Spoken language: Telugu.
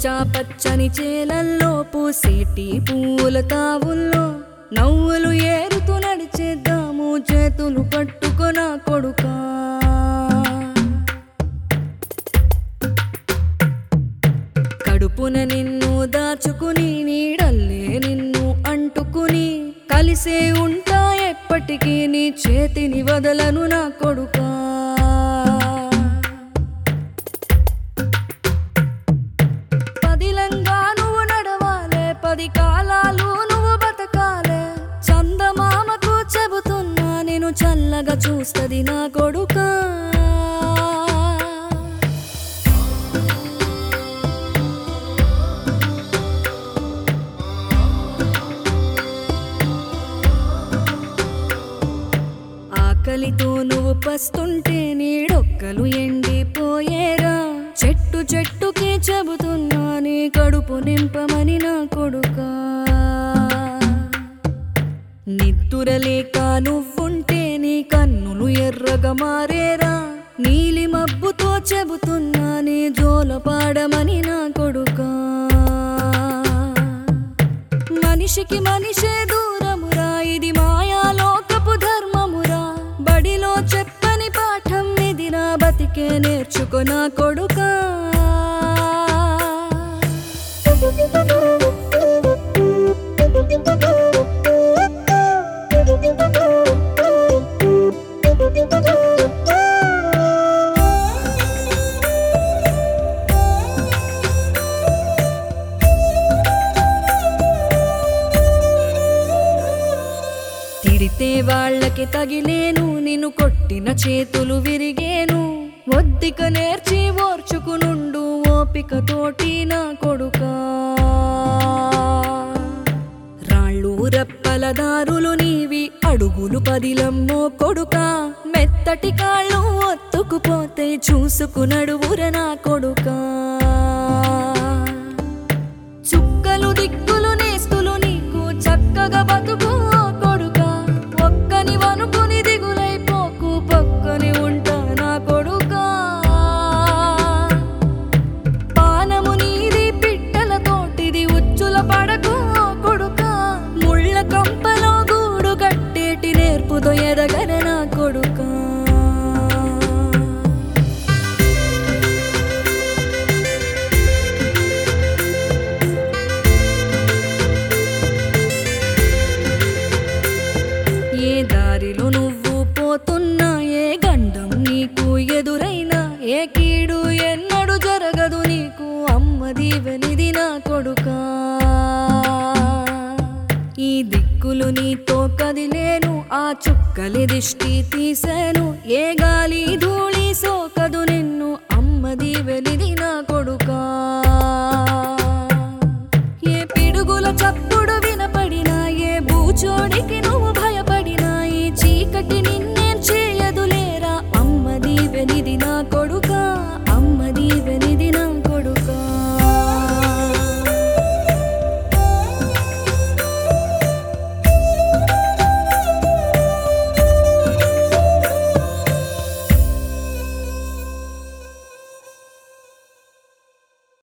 పచ్చా పచ్చని చేలల్లో పూసేటి పూల తావుల్లో నవ్వులు ఏరుతూ నడిచేద్దాము చేతులు పట్టుకొన కొడుకా. కడుపున నిన్ను దాచుకుని నీడల్లే నిన్ను అంటుకుని కలిసే ఉంటా ఎప్పటికీ నీ చేతిని వదలను నా కొడుకా. పదిలంగా నువ్వు నడవాలే, 10 కాలాలు నువ్వు బతకాలే. చందమామకు చెబుతున్నా నేను చల్లగా చూస్తది నా కొడుకా. ఆకలితో నువ్వు పస్తుంటే నీడొక్కలు ఎండిపోయేరా. చెట్టు చెట్టుకి చెబుతున్నా నీ కడుపు నింపమని నా కొడుకా. నిద్దురలేక నువ్వుంటే నీ కన్నులు ఎర్రగా మారేరా. నీలి మబ్బుతో చెబుతున్నా నీ జోల పాడమని నా కొడుకా. మనిషికి మనిషే దూరమురా, ఇది మాయాలోకపు ధర్మమురా. బడిలో చెప్పని పాఠం ఇదిరా, బతికే నేర్చుకో నా కొడుకా. తిడితే వాళ్ళకి తగిలేను, నిన్ను కొట్టిన చేతులు విరిగేను. ఒద్దిక నేర్చి ఓర్చుకునుండు ఓపికతోటి నా కొడుకా. రాళ్ళు రప్పల దారులు నీవి, అడుగులు పదిలమ్మో కొడుకా. మెత్తటి కాళ్ళు ఒత్తుకుపోతే చూసుకునడువుర నా కొడుకా. చుక్కలు దిక్కులు నేస్తులు నీకు చక్కగా బతుకు కొడుకా. ఒక్కని వనుకుని దిగులైపోకు, పక్కని ఉంటా నా కొడుకా. పానము నీది పిట్టల తోటిది, ఉచ్చుల పడకు కొడుకా. ముళ్ళ కంపలో గూడు కట్టేటి నేర్పుతో ఎదగర నా కొడుకా. ఏ దారిలో నువ్వు పోతున్నా, ఏ గండం నీకు ఎదురైనా, ఏ కీడు ఎన్నడు జరగదు నీకు అమ్మ దీవెనిది నా కొడుకా. ఈ దిక్కులు నీతో కదిలేను, ఆ చుక్కలి దిష్టి తీసేను. ఏ గాలి ధూళి సోకదు నిన్ను అమ్మ దీవెనిది నా కొడుకా.